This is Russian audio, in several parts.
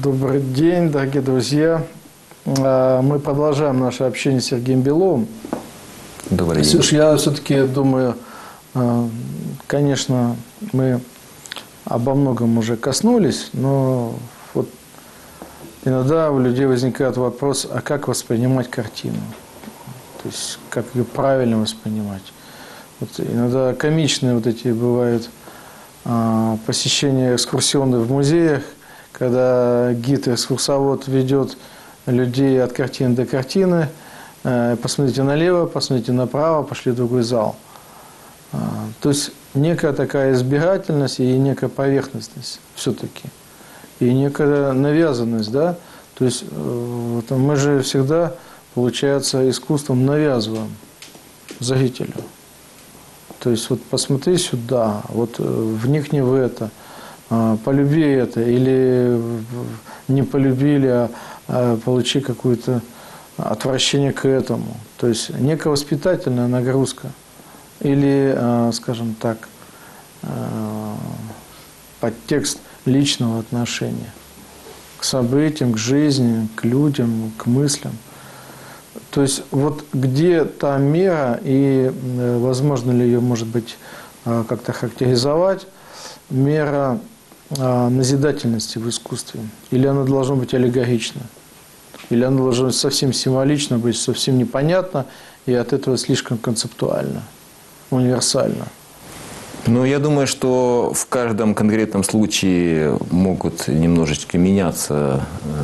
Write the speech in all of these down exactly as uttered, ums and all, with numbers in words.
Добрый день, дорогие друзья. Мы продолжаем наше общение с Сергеем Беловым. Добрый день. Слушай, я все-таки думаю, конечно, мы обо многом уже коснулись, но вот иногда у людей возникает вопрос, а как воспринимать картину? То есть, как ее правильно воспринимать? Вот иногда комичные вот эти бывают посещения экскурсионных в музеях, когда гид-экскурсовод ведет людей от картины до картины. Посмотрите налево, посмотрите направо, пошли в другой зал. То есть некая такая избирательность и некая поверхностность все-таки. И некая навязанность, да? То есть вот, мы же всегда, получается, искусством навязываем зрителю. То есть вот посмотри сюда, вот вникни в это, полюби это, или не полюбили, а получи какое-то отвращение к этому. То есть некая воспитательная нагрузка. Или, скажем так, подтекст личного отношения к событиям, к жизни, к людям, к мыслям. То есть вот где та мера, и возможно ли ее, может быть, как-то характеризовать, мера назидательности в искусстве? Или она должна быть аллегорична? Или она должна быть совсем символично, быть совсем непонятно, и от этого слишком концептуально, универсально? Ну, я думаю, что в каждом конкретном случае могут немножечко меняться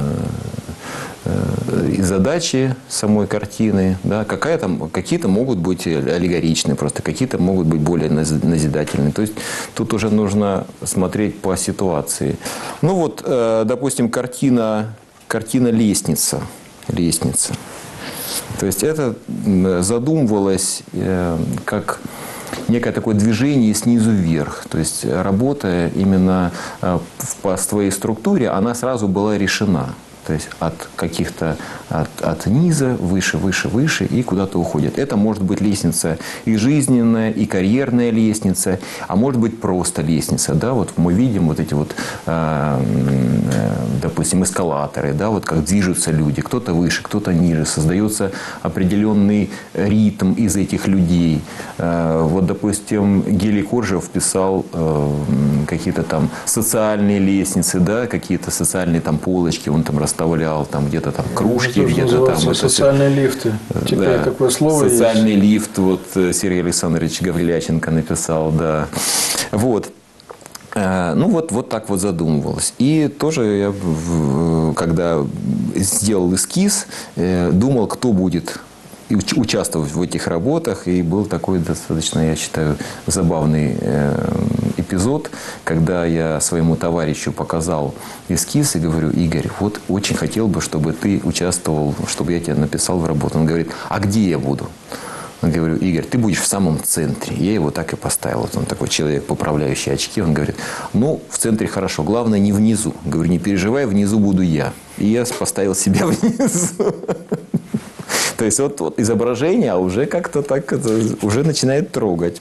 и задачи самой картины, да, какие-то могут быть аллегоричные, просто какие-то могут быть более назидательные. То есть тут уже нужно смотреть по ситуации. Ну вот, допустим, картина, картина «Лестница». «Лестница». То есть это задумывалось как некое такое движение снизу вверх. То есть работа именно по своей структуре, она сразу была решена. То есть от каких-то, от, от низа, выше, выше, выше и куда-то уходит. Это может быть лестница и жизненная, и карьерная лестница, а может быть просто лестница. Да? Вот мы видим вот эти вот, э, допустим, эскалаторы, да? Вот как движутся люди. Кто-то выше, кто-то ниже. Создается определенный ритм из этих людей. Э, вот, допустим, Гелий Коржев писал э, какие-то там социальные лестницы, да? Какие-то социальные там полочки, он там расставлял. Вставлял там где-то там кружки, где-то там социальные это, лифты. Теперь да, такое слово социальный есть. лифт, вот Сергей Александрович Гавриляченко написал, да. Вот. Ну вот, вот так вот задумывалось. И тоже я, когда сделал эскиз, думал, кто будет участвовать в этих работах. И был такой достаточно, я считаю, забавный эпизод, когда я своему товарищу показал эскиз и говорю: Игорь, вот очень хотел бы, чтобы ты участвовал, чтобы я тебя написал в работу. Он говорит: а где я буду? Я говорю: Игорь, ты будешь в самом центре. Я его так и поставил. Вот он такой человек, поправляющий очки. Он говорит: ну, в центре хорошо, главное не внизу. Я говорю: не переживай, внизу буду я. И я поставил себя внизу. То есть вот, вот изображение, а уже как-то так, уже начинает трогать.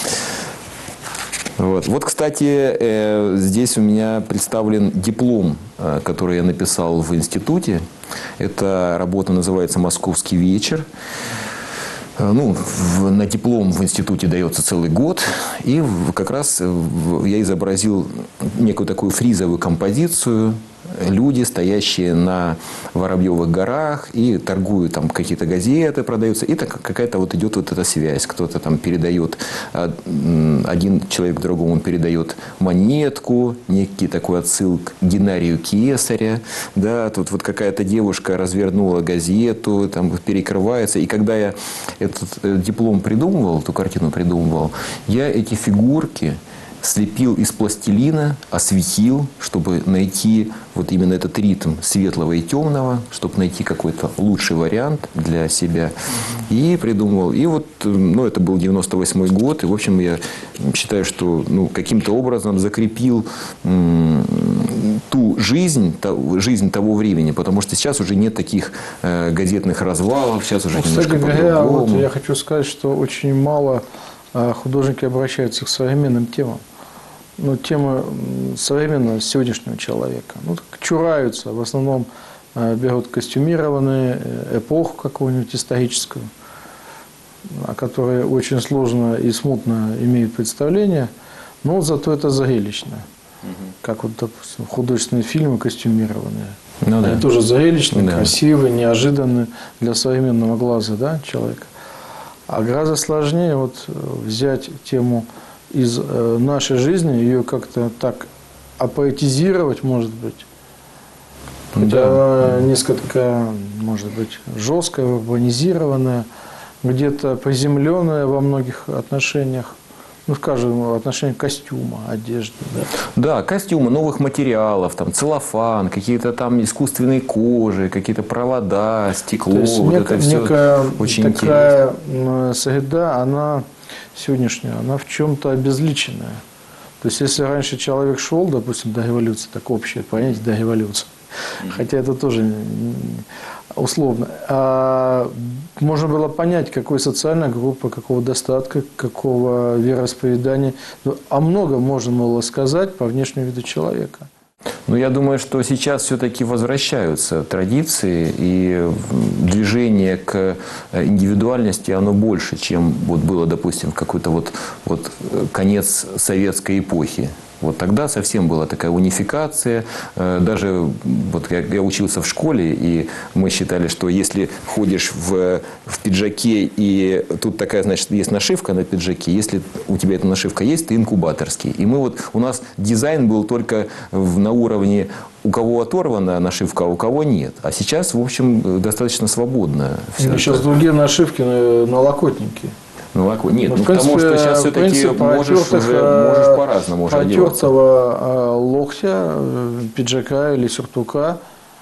Вот. Вот, кстати, э, здесь у меня представлен диплом, э, который я написал в институте. Эта работа называется «Московский вечер». Ну, в, на диплом в институте дается целый год. И как раз я изобразил некую такую фризовую композицию. Люди, стоящие на Воробьевых горах, и торгуют, там какие-то газеты продаются. И так какая-то вот идет вот эта связь. Кто-то там передает, один человек другому он передает монетку, некий такой отсыл к Геннарию Кесаря. Да, тут вот какая-то девушка развернула газету, там перекрывается. И когда я этот диплом придумывал, эту картину придумывал, я эти фигурки слепил из пластилина, осветил, чтобы найти вот именно этот ритм светлого и темного, чтобы найти какой-то лучший вариант для себя. И придумывал. И вот, ну, это был девяносто восьмой год. И, в общем, я считаю, что ну, каким-то образом закрепил м- ту жизнь, ту, жизнь того времени. Потому что сейчас уже нет таких э, газетных развалов. Сейчас уже ну, немножко кстати говоря, вот я хочу сказать, что очень мало художники обращаются к современным темам. ну, тема современного сегодняшнего человека. Ну, так чураются, в основном берут костюмированные, эпоху какую-нибудь историческую, о которой очень сложно и смутно имеют представление, но зато это зрелищно. Угу. Как вот, допустим, художественные фильмы костюмированные. Ну, да. Они тоже зрелищные, да. Красивые, неожиданные для современного глаза, да, человека. А гораздо сложнее вот взять тему из нашей жизни, ее как-то так апоэтизировать, может быть. Хотя да. Она несколько, может быть, жесткая, урбанизированная, где-то приземленная во многих отношениях. Ну, скажем, отношение костюма, одежды. Да, да, костюмы, новых материалов, там, целлофан, какие-то там искусственные кожи, какие-то провода, стекло. То есть, вот нек- это все некая очень такая интересно. Среда, она сегодняшняя, она в чем-то обезличенная. То есть, если раньше человек шел, допустим, до революции, так общее понятие до революции, mm-hmm. хотя это тоже условно, а можно было понять, какой социальная группа, какого достатка, какого вероисповедания. А много можно было сказать по внешнему виду человека. Ну, я думаю, что сейчас все-таки возвращаются традиции, и движение к индивидуальности, оно больше, чем вот было, допустим, в какой-то вот, вот конец советской эпохи. Вот тогда совсем была такая унификация. Даже вот я, я учился в школе, и мы считали, что если ходишь в, в пиджаке, и тут такая, значит, есть нашивка на пиджаке, если у тебя эта нашивка есть, ты инкубаторский. И мы вот, у нас дизайн был только в, на уровне у кого оторвана нашивка, а у кого нет. А сейчас, в общем, достаточно свободно. Сейчас другие нашивки на налокотники. Ну, нет, ну, ну, принципе, потому что сейчас все-таки можешь, уже, можешь по-разному уже одеваться. Потертого локтя, пиджака или сюртука,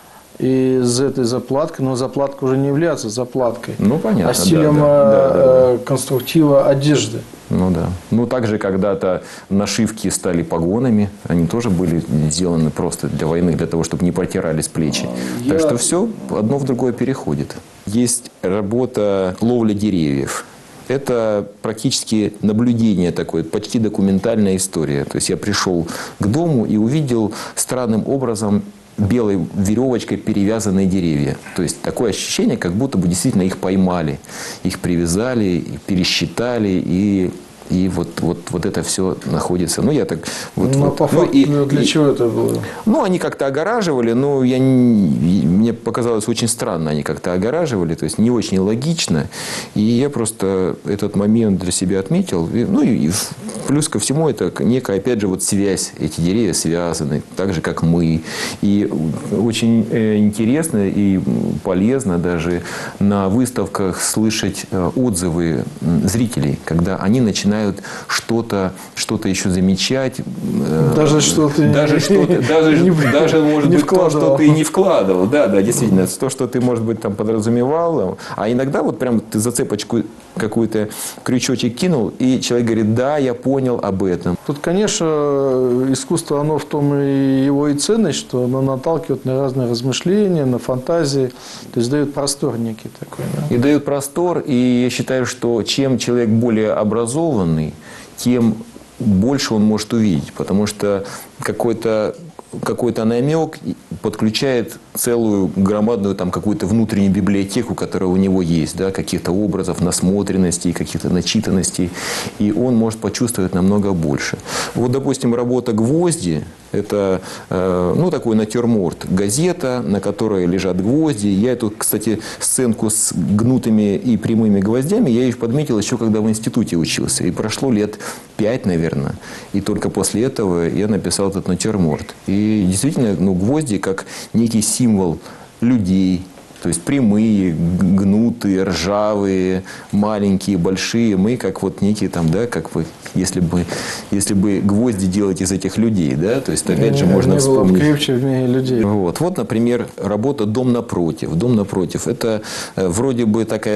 и с этой заплаткой, но заплатка уже не является заплаткой, ну, понятно, а стилем да, да, да, да, да. конструктива одежды. Ну да. Ну, также когда-то нашивки стали погонами, они тоже были сделаны просто для войны, для того, чтобы не протирались плечи. Я... Так что все одно в другое переходит. Есть работа «Ловля деревьев». Это практически наблюдение такое, почти документальная история. То есть я пришел к дому и увидел странным образом белой веревочкой перевязанные деревья. То есть такое ощущение, как будто бы действительно их поймали, их привязали, пересчитали и... И вот, вот, вот это все находится. Ну, я так... Вот, ну, вот. по факту, ну, и, для и, чего это было? Ну, они как-то огораживали, но я не, мне показалось очень странно, они как-то огораживали, то есть не очень логично. И я просто этот момент для себя отметил. И, ну, и плюс ко всему, это некая, опять же, вот связь. Эти деревья связаны, так же, как мы. И очень интересно и полезно даже на выставках слышать отзывы зрителей, когда они начинают что-то, что-то еще замечать. Даже что-то даже, что-то, даже, не, даже может не быть, вкладывал. то, что ты не вкладывал. Да, да, действительно. То, что ты, может быть, там подразумевал. А иногда вот прям ты зацепочку какую-то, крючочек кинул, и человек говорит, да, я понял об этом. Тут, конечно, искусство, оно в том и его и ценность, что оно наталкивает на разные размышления, на фантазии, то есть дает простор некий такой. Да? И дает простор, и я считаю, что чем человек более образованный, тем больше он может увидеть, потому что какой-то какой-то намек подключает целую громадную там какую-то внутреннюю библиотеку, которая у него есть, да, каких-то образов, насмотренностей, каких-то начитанностей, и он может почувствовать намного больше. Вот, допустим, работа «Гвозди» – это, э, ну, такой натюрморт, газета, на которой лежат гвозди. Я эту, кстати, сценку с гнутыми и прямыми гвоздями, я ее подметил еще, когда в институте учился. И прошло лет пять, наверное, и только после этого я написал этот натюрморт. И действительно, ну, гвозди как некий символ людей, то есть прямые, гнутые, ржавые, маленькие, большие. Мы как вот некие там, да, как бы, если бы, если бы гвозди делать из этих людей, да, то есть опять же можно вспомнить. Крепче в мире людей. Вот, вот, например, работа «Дом напротив». «Дом напротив» – это вроде бы такая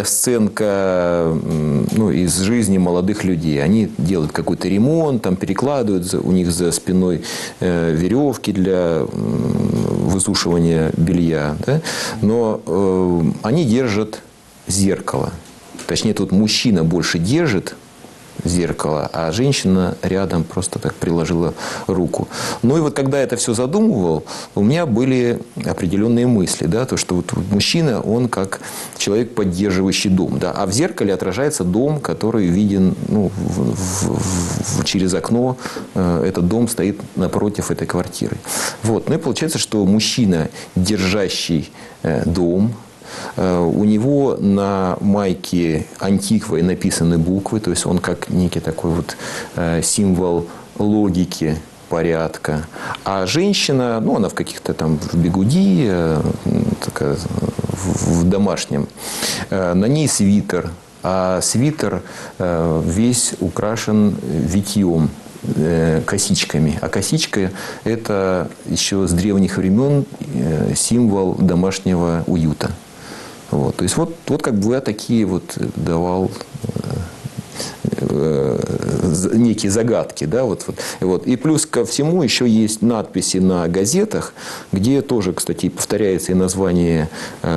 сценка, ну, из жизни молодых людей. Они делают какой-то ремонт, там перекладывают, у них за спиной веревки для высушивания белья, да? Но они держат зеркало. Точнее, тут мужчина больше держит зеркало, а женщина рядом просто так приложила руку. Ну и вот когда я это все задумывал, у меня были определенные мысли, да, то, что вот мужчина, он как человек, поддерживающий дом, да, а в зеркале отражается дом, который виден, ну, в, в, в, через окно, э, этот дом стоит напротив этой квартиры. Вот. Ну и получается, что мужчина, держащий э, дом, у него на майке антиквой написаны буквы, то есть он как некий такой вот символ логики, порядка. А женщина, ну, она в каких-то там в бигуди, такая, в домашнем, на ней свитер, а свитер весь украшен витьем, косичками. А косичка – это еще с древних времен символ домашнего уюта. Вот. То есть вот, вот как бы я такие вот давал э, э, некие загадки. Да, вот, вот, вот. И плюс ко всему еще есть надписи на газетах, где тоже, кстати, повторяется и название,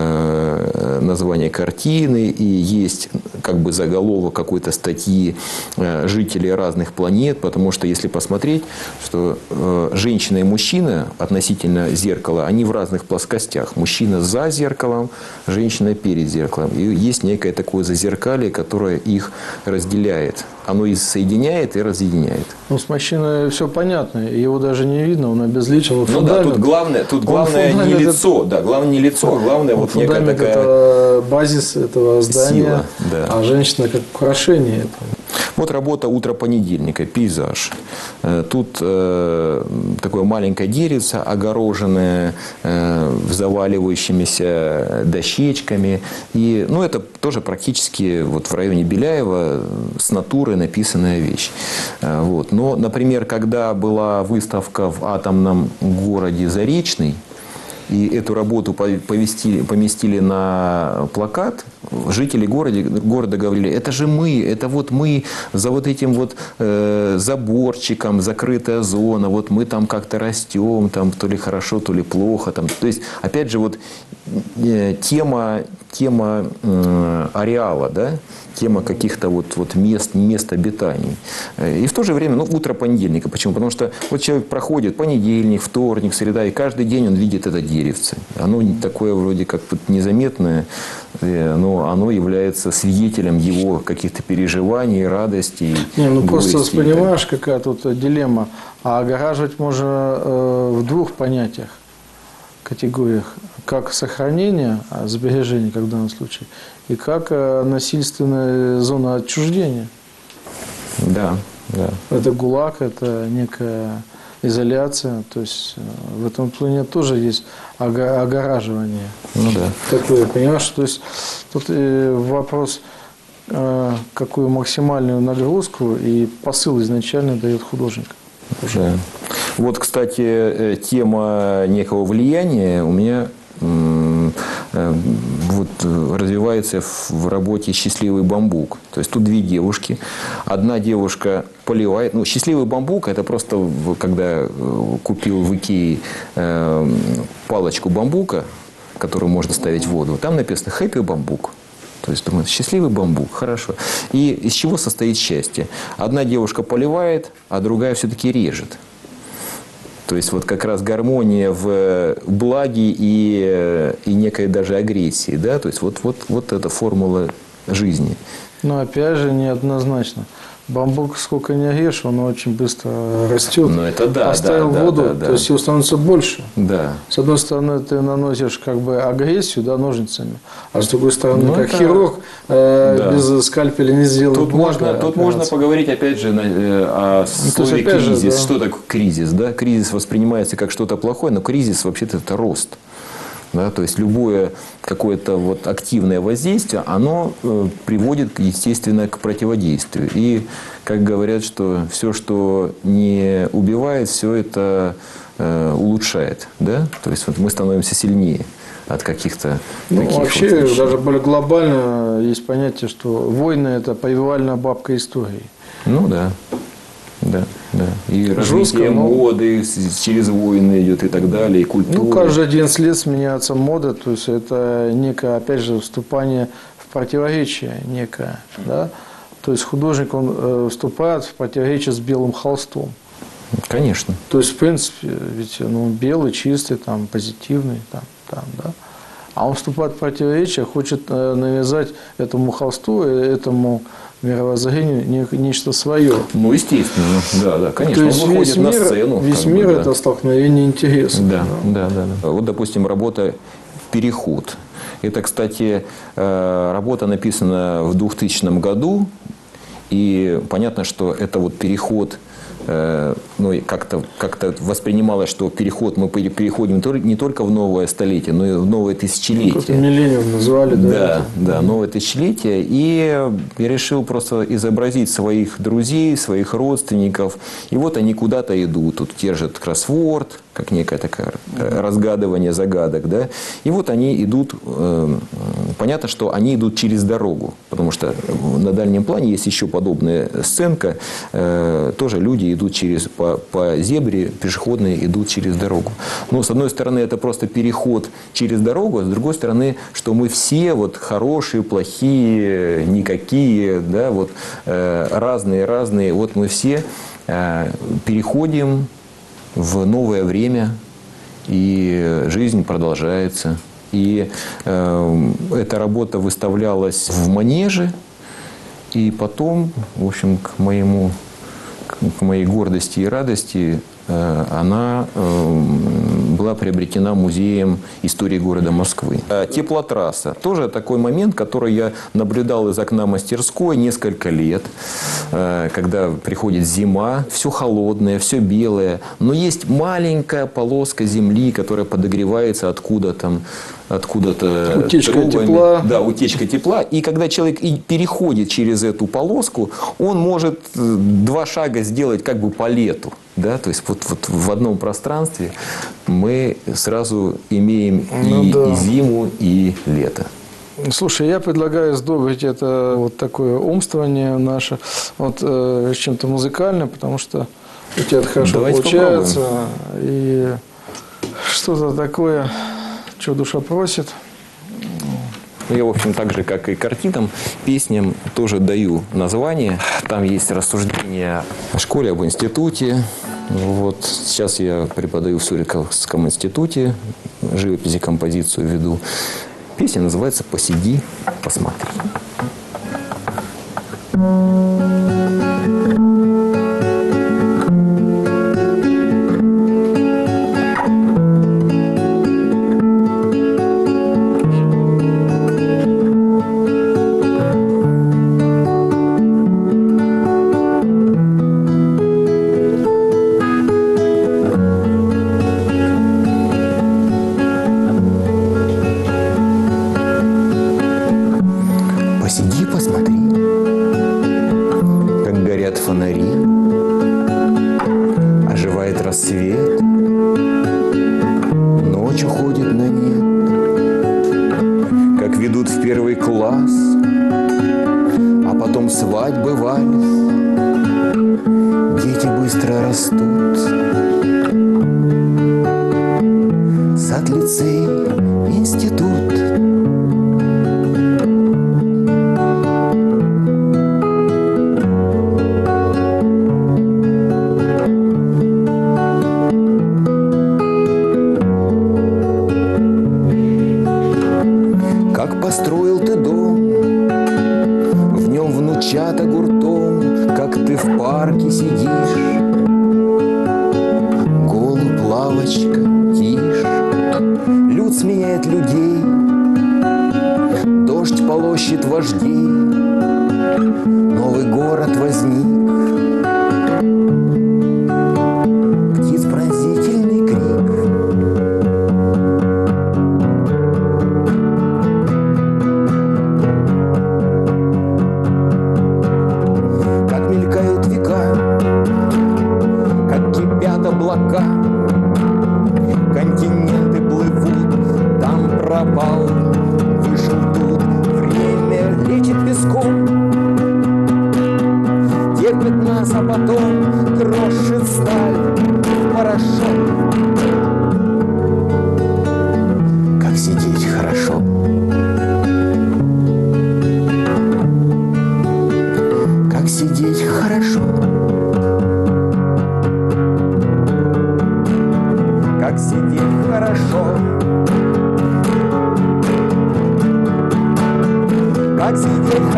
э, название картины, и есть как бы заголовок какой-то статьи э, жителей разных планет, потому что если посмотреть, что э, женщина и мужчина относительно зеркала, они в разных плоскостях. Мужчина за зеркалом, женщина перед зеркалом. И есть некое такое зазеркалье, которое их разделяет. Оно и соединяет, и разъединяет. Ну, с мужчиной все понятно. Его даже не видно, он обезличен. Ну да, тут главное, тут главное не лицо. Да, главное не лицо, а главное вот некая такая... это базис этого здания, сила, да. А женщина как украшение этого. Вот работа «Утро понедельника», пейзаж. Тут э, такое маленькое деревце, огороженное э, заваливающимися дощечками. И, ну, это тоже практически вот в районе Беляева с натуры написанная вещь. Вот. Но, например, когда была выставка в атомном городе Заречный, и эту работу поместили, поместили на плакат, жители города, города говорили, это же мы, это вот мы за вот этим вот э, заборчиком, закрытая зона, вот мы там как-то растем, там то ли хорошо, то ли плохо. Там. То есть, опять же, вот э, тема, тема э, ареала, да? Тема каких-то вот, вот мест, мест обитаний. И в то же время, ну, утро понедельника. Почему? Потому что вот человек проходит понедельник, вторник, среда, и каждый день он видит это деревце. Оно такое вроде как незаметное, но оно является свидетелем его каких-то переживаний, радостей. Не, ну просто понимаешь, какая тут дилемма. А огораживать можно э, в двух понятиях, категориях. Как сохранение, а сбережение, как в данном случае, и как насильственная зона отчуждения. Да, да. Это ГУЛАГ, это некая изоляция. То есть в этом плане тоже есть огораживание. Ну да. Такое, понимаешь? То есть тут вопрос, какую максимальную нагрузку и посыл изначально дает художник. Да. Вот, кстати, тема некого влияния у меня вот развивается в работе «Счастливый бамбук». То есть тут две девушки. Одна девушка поливает. Ну, «Счастливый бамбук» – это просто, когда купил в Икее палочку бамбука, которую можно ставить в воду, там написано «Хэппи бамбук». То есть, думаю, счастливый бамбук, хорошо. И из чего состоит счастье? Одна девушка поливает, а другая все-таки режет. То есть, вот как раз гармония в благе и, и некой даже агрессии. Да? То есть, вот, вот, вот эта формула жизни. Но опять же, неоднозначно. Бамбук сколько не режь, он очень быстро растет. Ну, это да, Поставил да, воду, да, да, то есть его становится больше. Да. С одной стороны, ты наносишь как бы агрессию, да, ножницами, а с другой стороны, ну, как это... хирург э, да. без скальпеля не сделает. Тут, можно, тут можно поговорить, опять же, о слове ну, кризис. Же, да. Что такое кризис? Да? Кризис воспринимается как что-то плохое, но кризис вообще-то это рост. Да, то есть любое какое-то вот активное воздействие, оно э, приводит, естественно, к противодействию. И, как говорят, что все, что не убивает, все это э, улучшает. Да? То есть вот мы становимся сильнее от каких-то ну, таких вообще, вот даже более глобально есть понятие, что войны – это повивальная бабка истории. Ну да. Да, да. И жестко, развитие но... моды через войны идет и так далее, и культура. Ну, каждые одиннадцать лет сменяется мода, то есть это некое, опять же, вступание в противоречие некое, да. То То есть художник, он э, вступает в противоречие с белым холстом. Конечно. То есть, в принципе, ведь ну, он белый, чистый, там, позитивный, там, там, да. А он вступает в противоречие, хочет э, навязать этому холсту, этому мировоззрению не, нечто свое. Ну, естественно, да, да, конечно. То есть он выходит весь на мир, сцену. Весь мир бы, да. это столкновение интересов. Да, да, да, да. Вот, допустим, работа «Переход». Это, кстати, работа написана в двухтысячном году. И понятно, что это вот переход, ну, как-то как-то воспринималось, что переход, мы переходим не только в новое столетие, но и в новое тысячелетие. Ну, миллениум назвали, да? Да, да, новое тысячелетие. И я решил просто изобразить своих друзей, своих родственников. И вот они куда-то идут. Тут держат кроссворд, как некое такое разгадывание загадок, да. И вот они идут, понятно, что они идут через дорогу, потому что на дальнем плане есть еще подобная сценка, тоже люди идут через, по, по зебре, пешеходные идут через дорогу. Но, с одной стороны, это просто переход через дорогу, а с другой стороны, что мы все вот хорошие, плохие, никакие, да, вот разные, разные, вот мы все переходим в новое время, и жизнь продолжается. И э, эта работа выставлялась в Манеже, и потом, в общем, к моему, к моей гордости и радости, э, она э, была приобретена музеем истории города Москвы. Теплотрасса. Тоже такой момент, который я наблюдал из окна мастерской несколько лет, э, когда приходит зима, все холодное, все белое, но есть маленькая полоска земли, которая подогревается откуда-то, откуда-то утечка трубами. тепла. Да, утечка тепла. И когда человек и переходит через эту полоску, он может два шага сделать как бы по лету. Да? То есть вот, вот в одном пространстве мы сразу имеем ну, и, да. и зиму, и лето. Слушай, я предлагаю сдобрить это вот такое умствование наше вот, э, чем-то музыкально, потому что у тебя это хорошо Давайте получается. Попробуем. И что-то такое, что душа просит. Я, в общем, так же, как и картинам, песням тоже даю название. Там есть рассуждения о школе, об институте. Вот. Сейчас я преподаю в Суриковском институте, живопись и композицию веду. Песня называется «Посиди, посмотри». Посиди, посмотри, как горят фонари, оживает рассвет, ночь уходит на нет, как ведут в первый класс, а потом свадьбы, вальс, дети быстро растут, сад, лицей, институт. Построил ты дом, в нем внучата гуртом, как ты в парке сидишь. Голубь, лавочка, тишь, люд сменяет людей, дождь полощет вождей, новый город возник. Птиц пронзительный крик. Облака, континенты плывут, там пропал, вышел тут, время лечит песком, терпит нас, а потом крошит сталь в порошок. Как сидеть хорошо,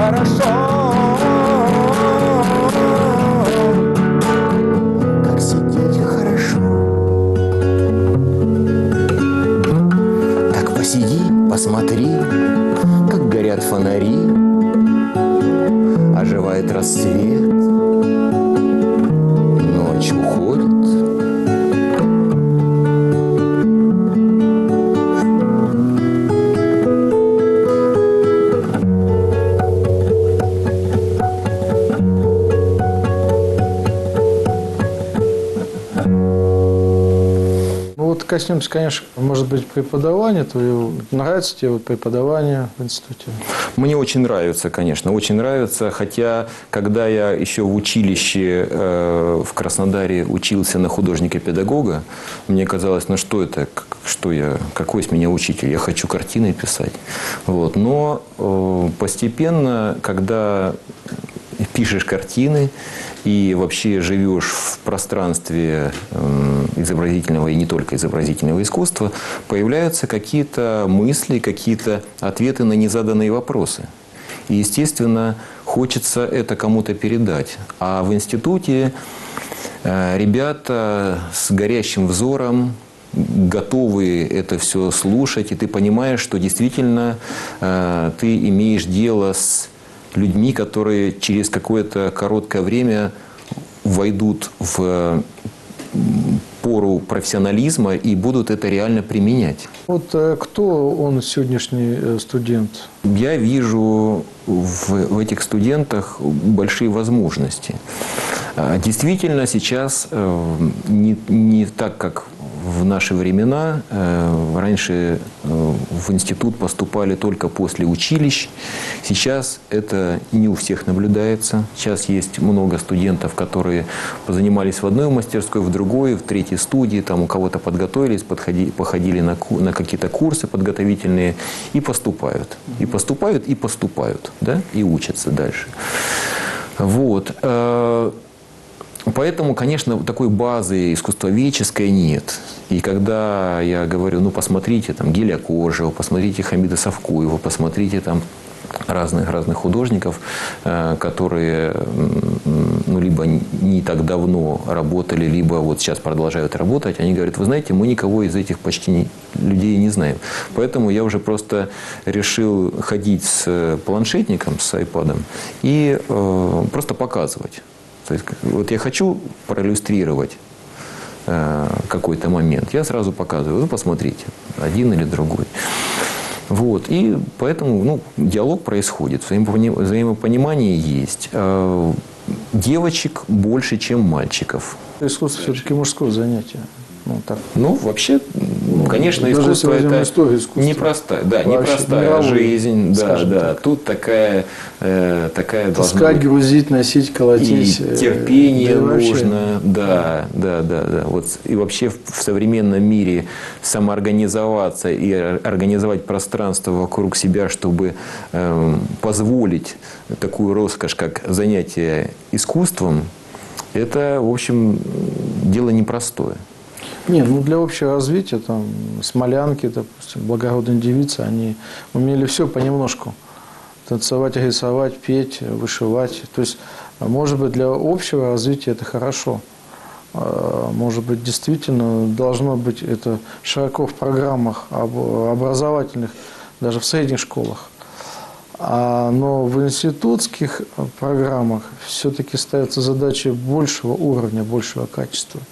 хорошо, как сидеть хорошо. Так посиди, посмотри, как горят фонари, оживает рассвет, ночь уходит. Коснемся, конечно, может быть, преподавания твоего. Нравится тебе вот преподавание в институте? Мне очень нравится, конечно, очень нравится. Хотя, когда я еще в училище э, в Краснодаре учился на художника-педагога, мне казалось, ну что это, что я, какой из меня учитель? Я хочу картины писать. Вот. Но э, постепенно, когда пишешь картины и вообще живешь в пространстве изобразительного и не только изобразительного искусства, появляются какие-то мысли, какие-то ответы на незаданные вопросы. И, естественно, хочется это кому-то передать. А в институте ребята с горящим взором, готовы это все слушать, и ты понимаешь, что действительно ты имеешь дело с людьми, которые через какое-то короткое время войдут в пору профессионализма и будут это реально применять. Вот кто он, сегодняшний студент? Я вижу в, в этих студентах большие возможности. Действительно, сейчас не, не так, как в наши времена. Раньше в институт поступали только после училищ. Сейчас это не у всех наблюдается. Сейчас есть много студентов, которые позанимались в одной мастерской, в другой, в третьей студии. Там у кого-то подготовились, подходи, походили на, на какие-то курсы подготовительные и поступают. И поступают, и поступают. Да? И учатся дальше. Вот. Поэтому, конечно, такой базы искусствоведческой нет. И когда я говорю, ну, посмотрите там Геля Коржева, посмотрите Хамида Савкуева, посмотрите там разных-разных художников, которые ну, либо не так давно работали, либо вот сейчас продолжают работать, они говорят, вы знаете, мы никого из этих почти не, людей не знаем. Поэтому я уже просто решил ходить с планшетником, с айпадом и э, просто показывать. То есть, вот я хочу проиллюстрировать э, какой-то момент, я сразу показываю, вы посмотрите, один или другой. Вот. И поэтому ну, диалог происходит, взаимопонимание есть. Э, девочек больше, чем мальчиков. Искусство все-таки мужское занятие. Ну, так. Ну, вообще, конечно, даже искусство это историю, искусство. непростая, да, непростая жизнь, да, да. Так. Тут такая, э, такая таскать, должна быть грузить, носить, колотить. И терпение да, нужно, да, да, да, да. Вот и вообще в современном мире самоорганизоваться и организовать пространство вокруг себя, чтобы э, позволить такую роскошь, как занятие искусством, это, в общем, дело непростое. Нет, ну для общего развития, там, смолянки, допустим, благородные девицы, они умели все понемножку. Танцевать, рисовать, петь, вышивать. То есть, может быть, для общего развития это хорошо. Может быть, действительно должно быть это широко в программах образовательных, даже в средних школах. Но в институтских программах все-таки ставятся задачи большего уровня, большего качества.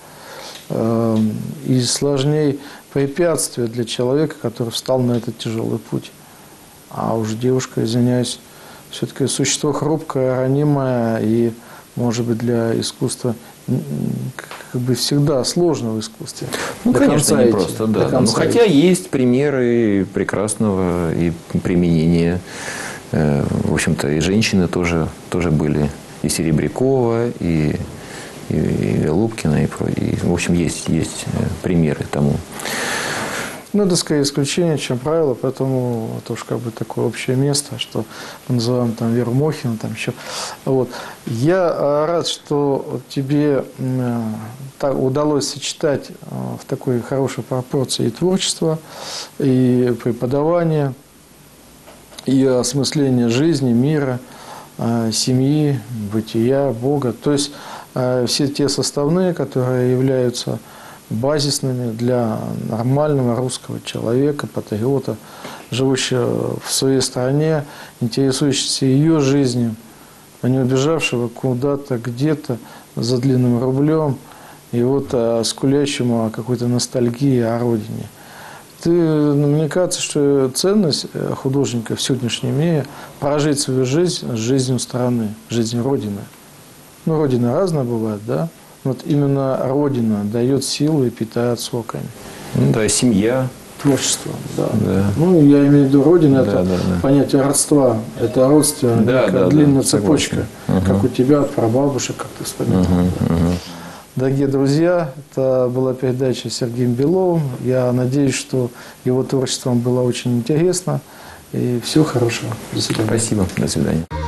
И сложнее препятствия для человека, который встал на этот тяжелый путь. А уж девушка, извиняюсь, все-таки существо хрупкое, ранимое и, может быть, для искусства как бы всегда сложно в искусстве. Ну, до конечно, не идти, просто, да. Ну, хотя есть примеры прекрасного и применения. В общем-то, и женщины тоже, тоже были. И Серебрякова, и... и Голубкина, и, и в общем, есть, есть примеры тому. Ну, это скорее исключение, чем правило, поэтому это уж как бы такое общее место, что мы называем там Веру Мохину, там еще. Вот. Я рад, что тебе так удалось сочетать в такой хорошей пропорции и творчество, и преподавание, и осмысление жизни, мира. семьи, бытия, Бога. То есть все те составные, которые являются базисными для нормального русского человека, патриота, живущего в своей стране, интересующегося ее жизнью, а не убежавшего куда-то, где-то за длинным рублем и вот скулящему о какой-то ностальгии о родине. Ты, мне кажется, что ценность художника в сегодняшнем мире – прожить свою жизнь с жизнью страны, жизнью Родины. Ну, Родина разная бывает, да? Вот именно Родина дает силу и питает соками. Ну, да, семья. Творчество, да. Да. Ну, я имею в виду Родина, да, это да, да. понятие родства, это родственная, да, некая да, длинная да, цепочка, угу. как у тебя от прабабушек, как ты вспоминал. Угу, да. угу. Дорогие друзья, это была передача с Сергеем Беловым. Я надеюсь, что его творчество было очень интересно. И всего хорошего. До свидания. Спасибо. До свидания.